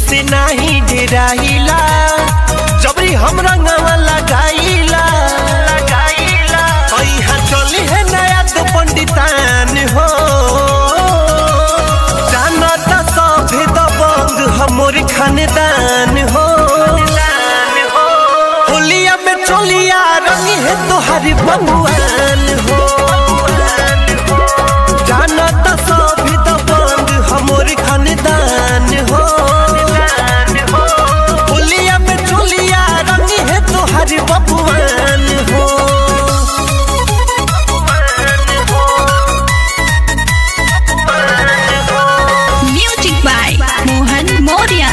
से नाही डेराइला जबरी हम रंगवा लगाइला यहाँ चली है नया तो पंडितान हो जानता सभे दबंग हमर खानदान हो होलिया में चोलिया रंगी है तोहारी बबुआन हो जानता सभे दबंग हमर खानदान हो होलिया में चोलिया रंगी है तोहारी बबुआन हो। Music by Mohan Moria.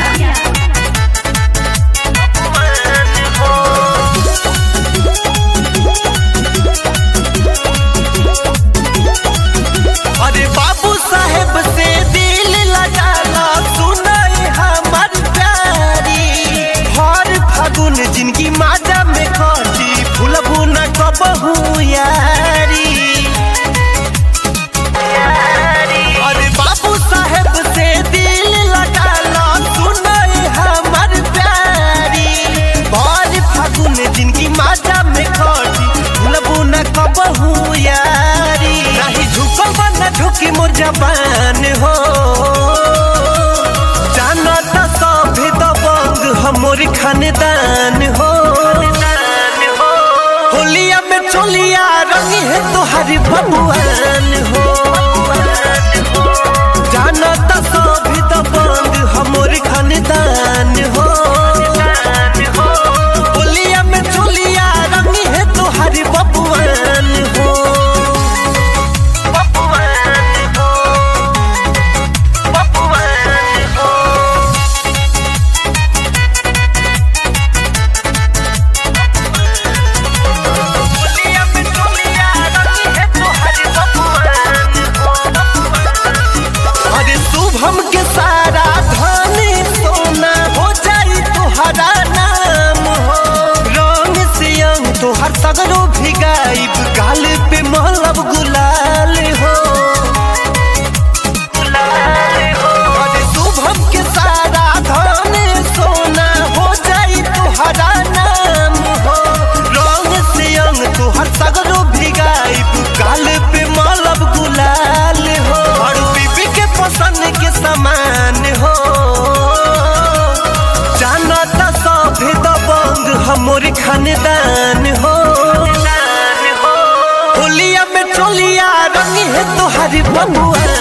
अरे बाबू साहेब से दिल लगाना सुनाई हमार प्यारी हर फागुन जिनकी माजा में कटी भूलबू न कबहू यारी। अरे बाबू साहेब से दिल लगाना सुनाई हमार प्यारी हर फागुन जिनकी माजा में कटी भूलबू न कबहू यारी। नहीं झुकबा न झुकी मोर जबान हो जानता सभे दबंग हमर खानदान हो होलिया में चोलिया रंगी है तोहारी बबुआन हो जानता सभे दबंग हमर खानदान हो होलिया में चोलिया रंगी है तोहारी बबुआन हो। अरे शुभम के सारा धन सोना हो जाई तोहरा नाम हो रंग से अंग तोहर सगरो भिगाइब गाल पे मलब गुलाल हो। अरे शुभम के सारा धन सोना हो जाई तोहरा नाम हो रंग से अंग तोहर सगरो भिगाइब गाल पे मलब गुलाल हो। और बीबी के पसंद के समान हो जानता सभे दबंग हमर खानदान हो होलिया में चोलिया रंगी है तोहारी बबुआ